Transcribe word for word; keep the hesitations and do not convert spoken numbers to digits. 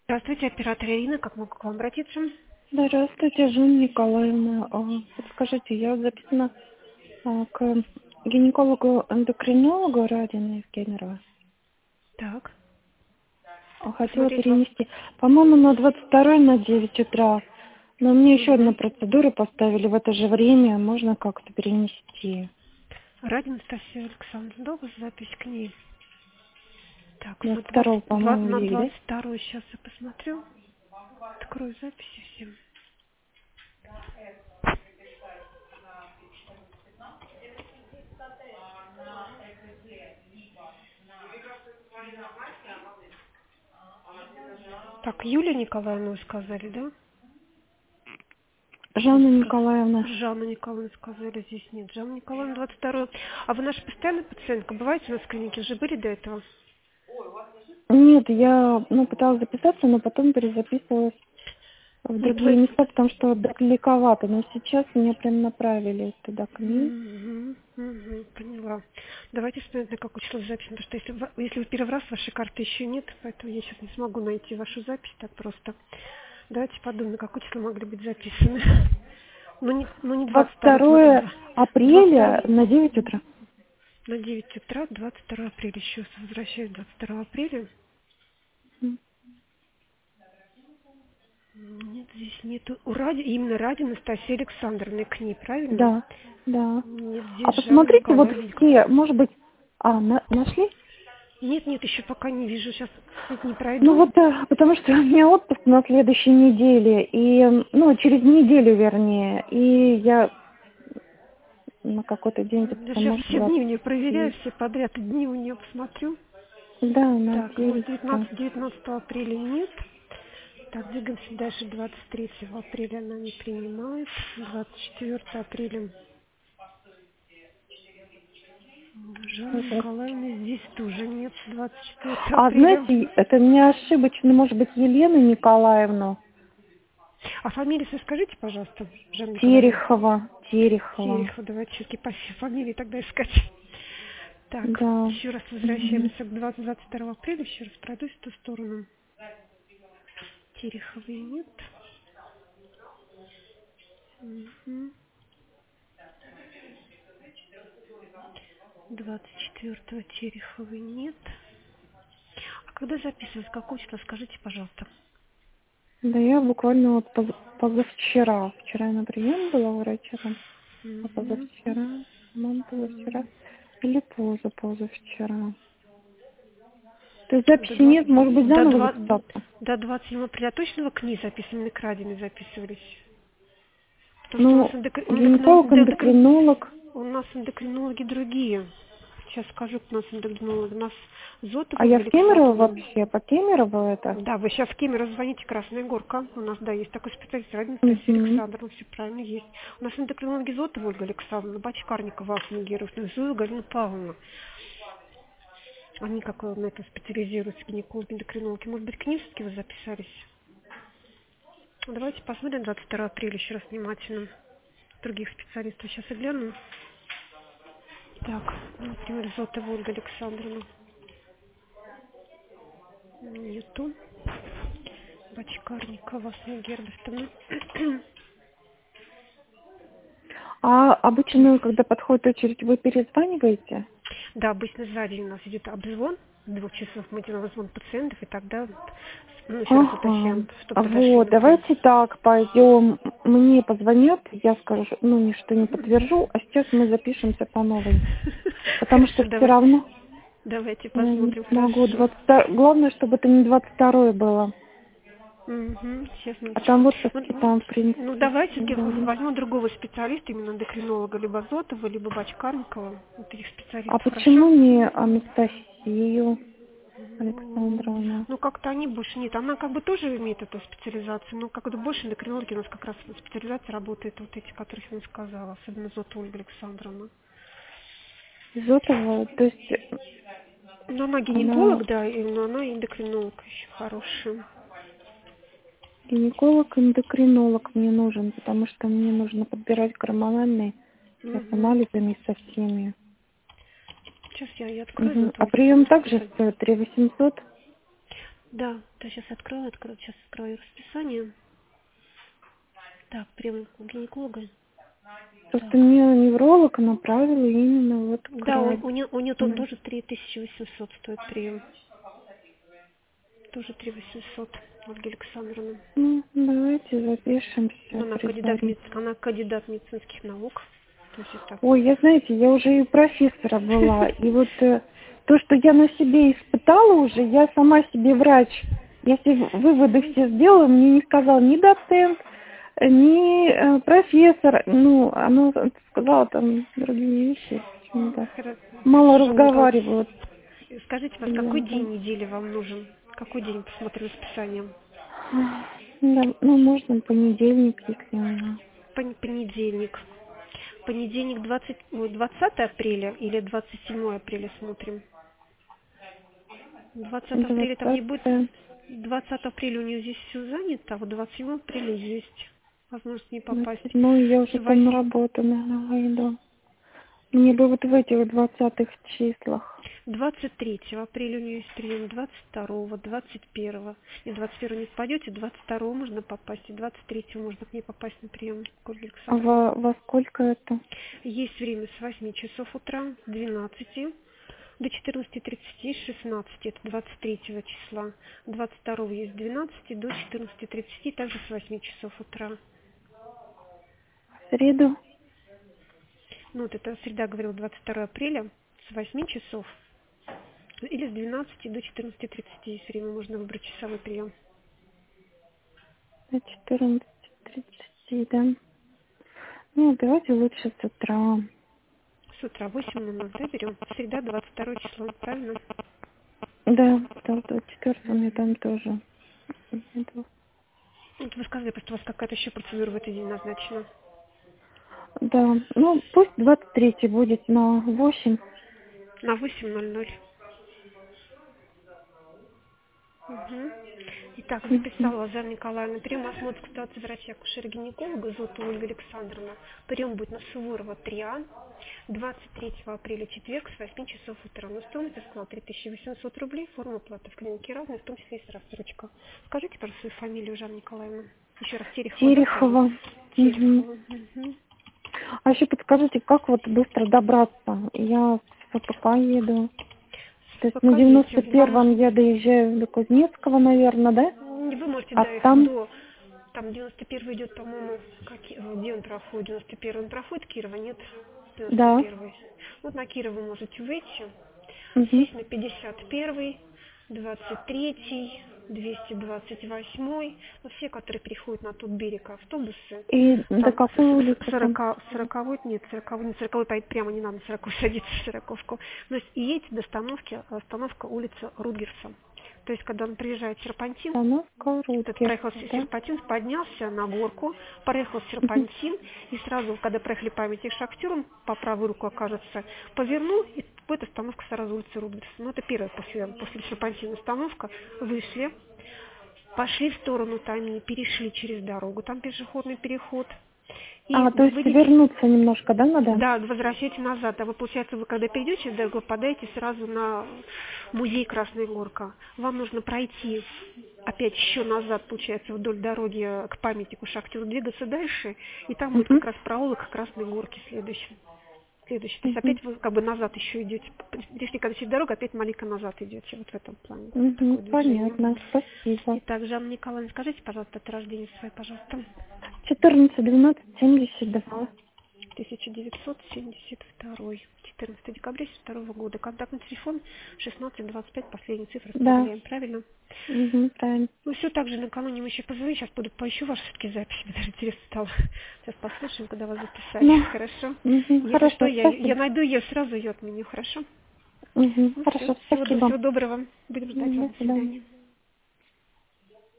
Здравствуйте, оператор Ирина, как могу к вам обратиться? Здравствуйте, Жанна Николаевна. А, Подскажите, я записана а, к гинекологу-эндокринологу Радиной в Кемерово. Так, А, Хотела посмотреть вас. перенести, по-моему, на двадцать второе на девять утра. Но мне еще одну Угу. процедуру поставили в это же время. Можно как-то перенести? Ради Анастасия Александровна, долго запись к ней? Так, на двадцать второго, двадцать два, по-моему, в на девять, да? двадцать вторую сейчас я посмотрю. Открою записи все. Так, Юлия Николаевна вы сказали, да? Или Жанна ска- Николаевна. Жанна Николаевна сказали, здесь нет. Жанна Николаевна двадцать вторую. А вы наша постоянная пациентка? Бываете у нас в клинике? Уже были до этого? Нет, я ну, пыталась записаться, но потом перезаписывалась в Вот другие вы... места, потому что далековато. Но сейчас меня прям направили туда к ней. Мгм, мгм, поняла. Давайте вспомнить, на какое число запись, потому что если, вы- если вы первый раз, вашей карты еще нет, поэтому я сейчас не смогу найти вашу запись так просто. Давайте подумаем, на какое число могли быть записаны. Ну не, ну не двадцать двадцать второе, второе двадцать апреля второе, на девять утра. на девять утра, двадцать второе апреля, еще раз возвращаюсь, двадцать второе апреля. М, Нет, здесь нету. У Ради, именно Ради Анастасии Александровны к ней, правильно? Да, да. Нет, А здесь Жанна посмотрите, вот Николаевна. все, может быть, а, на- нашли? Нет, нет, еще пока не вижу. Сейчас, кстати, не Ну пройду. вот, э, потому что у меня отпуск на следующей неделе, и, м, ну, через неделю, вернее, и я на какой-то день Я записала, сейчас может, все дни у нее двадцать. проверяю, все подряд дни у нее посмотрю. Да, на Так, вот девять утра. девятнадцатого девятнадцатого апреля нет. Так, двигаемся дальше. двадцать третьего апреля она не принимает. двадцать четвёртого апреля Жанна Вот. Николаевна здесь тоже нет. двадцать четвёртого А апреля. знаете, это не ошибочно, может быть, Елену Николаевну А фамилию свою скажите, пожалуйста, Жанна Николаевна. Терехова, Терехова, Терехова, давайте все-таки по фамилии тогда искать. Так, да. еще раз Мгм. возвращаемся к двадцать второго апреля, еще раз пройдусь в ту сторону. Тереховой нет. Мгм. двадцать четвёртого Тереховой нет. А когда записывать, какое число, скажите, пожалуйста. Да я буквально вот поз- позавчера, вчера я на прием была у врача там, а Мгм. позавчера, мам, позавчера, М. или поза позавчера. То есть До, записи два- нет, может быть, до, заново два- записаться? до двадцать седьмого апреля точно вы к ней записаны, к Радине записывались? Потому что у нас Ну, эндокри- эндокринол- гинеколог, эндокрин- эндокринолог. у нас эндокринологи другие. Сейчас скажу, кто у нас эндокринологи. У нас А Зотова я Ольга в Кемерово Александровна. вообще, по Кемерово это? Да, вы сейчас в Кемерово звоните, Красная Горка. У нас, да, есть такой специалист, Анастасия Угу. Александровна, все правильно есть. У нас эндокринологи Зотова Ольга Александровна, Бочкарникова Афина Геровна, Зоя Галина Павловна. Они как на это специализируются, гинекологи, эндокринологи. Может быть, к ним все-таки вы записались? Ну, давайте посмотрим двадцать второго апреля еще раз внимательно. Других специалистов сейчас я гляну. Так, например, Зотова Ольга Александровна. Нету. Бочкарникова Афина Гербертовна. А обычно, когда подходит очередь, вы перезваниваете? Да, обычно за день у нас идет обзвон. С двух часов мы делаем обзвон пациентов, и тогда ну, еще раз Ага. уточняем, что произошло Вот, на прием. давайте так, пойдем. Мне позвонят, я скажу, ну, ничто не подтвержу, а сейчас мы запишемся по новой. Потому что Хорошо, все давай. равно Давайте я не посмотрим, смогу. хорошо. двадцать второе Главное, чтобы это не двадцать второе было. Угу, сейчас, А там минуточку. Ну, выставки, ну, там, в ну, принципе, давайте не г- дали. возьмем другого специалиста, именно эндокринолога, либо Зотова, либо Бочкарникова, вот этих А специалистов, хорошо? почему не Анастасию Ну, Александровну? ну, как-то они больше нет. Она как бы тоже имеет эту специализацию, но как-то больше эндокринологи у нас как раз специализация работает вот эти, которых я вам сказала, особенно Зотова Ольга Александровна. Зотова, то есть Ну, она она гинеколог, да, и, но она эндокринолог еще хорошая. гинеколог-эндокринолог мне нужен, потому что мне нужно подбирать гормональные с Угу. анализами, со всеми. Сейчас я, я открою Мгм. Зотову А Ольгу прием Александровну. также стоит три восемьсот? Да, то сейчас открою, открою, сейчас открою расписание. Так, прием у гинеколога. Просто Так. мне невролог направила именно вот к Да, он, у Раде. нее, у нее там Да. тоже три тысячи восемьсот стоит прием. Тоже три тысячи восемьсот, Ольга Александровна. Ну, давайте запишемся, Ну, она кандидат, признаем. меди- она кандидат медицинских наук. То есть это... Ой, я, знаете, я уже и профессора была. И вот э, то, что я на себе испытала уже, я сама себе врач. Я себе выводы все сделала, мне не сказал ни доцент, э, ни э, профессор. Ну, она сказала там другие вещи. Почему-то Хорошо. мало Жанна Николаевна, разговаривают скажите, с вас какой клиентом. день недели вам нужен? Какой день, посмотрю расписание? Да, ну, можно понедельник, если она. Пон- Понедельник. Понедельник двадцать, ой, двадцатое апреля или двадцать седьмое апреля смотрим? двадцатого апреля там не будет. двадцатое. двадцатого апреля у нее здесь все занято, а вот двадцать седьмого апреля есть возможность не На попасть. седьмую я уже С там на восьми- работу, наверное, выйду. Мне бы вот в этих двадцатых числах. двадцать третьего апреля у нее есть прием, двадцать второго, двадцать первого. И двадцать первого не попадете, двадцать второго можно попасть, и двадцать третьего можно к ней попасть на прием к Ольге А Александровне. во, во сколько это? Есть время с восьми часов утра, с двенадцати до четырнадцати тридцати, с шестнадцати, это двадцать третьего числа. двадцать второго есть с двенадцати до четырнадцати тридцати, также с восьми часов утра. В среду? Ну, вот это среда, говорил, двадцать второго апреля с восьми часов или с двенадцати до четырнадцати тридцати. Есть время, можно выбрать часовой прием. До четырнадцати тридцати, да? Ну, давайте лучше с утра. С утра восемь ноль ноль, да, берем? Среда, двадцать второе число, правильно? Да, до двадцать четвёртого мне там тоже. еду. Вот вы сказали, просто у вас какая-то еще процедура в этот день назначена. Да, ну пусть двадцать третий будет на восемь. На восемь ноль ноль. Угу. Итак, Мгм. записала Жанна Николаевна. Прием осмотр ситуации врача-акушера-гинеколога, зовут Ольга Александровна. Прием будет на Суворова три А, двадцать третьего апреля, четверг, с восьми часов утра. На стоимость я сказала три тысячи восемьсот рублей, форма платы в клинике разная, в том числе есть рассрочка. Скажите, пожалуйста, свою фамилию, Жанна Николаевна. Еще раз, Терехова, да, правильно? Терехова. Мгм. Терехова. Угу. А еще подскажите, как вот быстро добраться? Я с ФПК еду. То есть на Пока едете, девяносто вам первом я доезжаю до Кузнецкого, наверное, да? вы можете А доехать там, до, там девяносто первый идет, по-моему, как, где он проходит, девяносто первый он проходит, Кирова, нет, девяносто да. первый. Вот на Кирова можете выйти, Угу. сесть на пятьдесят первый, двадцать третий, двести двадцать восьмой, ну, все, которые приходят на тот берег автобусы, И до там какой улицы там? сороковой, нет, сороковой, не сороковой поедет прямо, не надо сороковой садиться в сороковку. То есть и едете до остановки, остановка улица Рутгерса. То есть, когда он приезжает в Серпантин, Остановка вот этот проехал Рутгерса, с- да? серпантин, поднялся на горку, проехал Угу. серпантин, и сразу, когда проехали памятник Шахтером, по правую руку окажется, повернул, и будет остановка сразу улицы Рутгерса. Ну, это первая после, после серпантина остановка. Вышли, пошли в сторону Тами, перешли через дорогу, там пешеходный переход. И А, то есть выйдете, вернуться немножко, да, надо? да, возвращайте назад. А вы, получается, вы когда перейдете через дорогу, попадаете сразу на музей Красная Горка. Вам нужно пройти опять еще назад, получается, вдоль дороги к памятнику Шахтеру, двигаться дальше, и там будет Угу. как раз проулок Красной Горки следующий. Следующий. То есть Угу. опять вы как бы назад еще идете. Пришли, когда через дорогу, опять маленько назад идете. Вот в этом плане. Угу. Такое движение. Понятно, спасибо. Итак, Жанна Николаевна, скажите, пожалуйста, от рождения свое, пожалуйста. четырнадцать двенадцать семьдесят два. тысяча девятьсот семьдесят второй. четырнадцатого декабря семьдесят второго года. Контактный телефон шестнадцать двадцать пять, последняя цифра Да. вставляем, правильно? Угу, правильно. Ну все, так же накануне мы еще позвоним, сейчас буду поищу ваши все-таки записи, мне даже интересно стало. Сейчас послушаем, когда вас записали, Ну, хорошо? угу, Если что, хорошо, я, я спасибо. найду ее, сразу ее отменю, хорошо? Угу, Ну все, хорошо, всего, спасибо. всего доброго, будем ждать вас, До до свидания. свидания.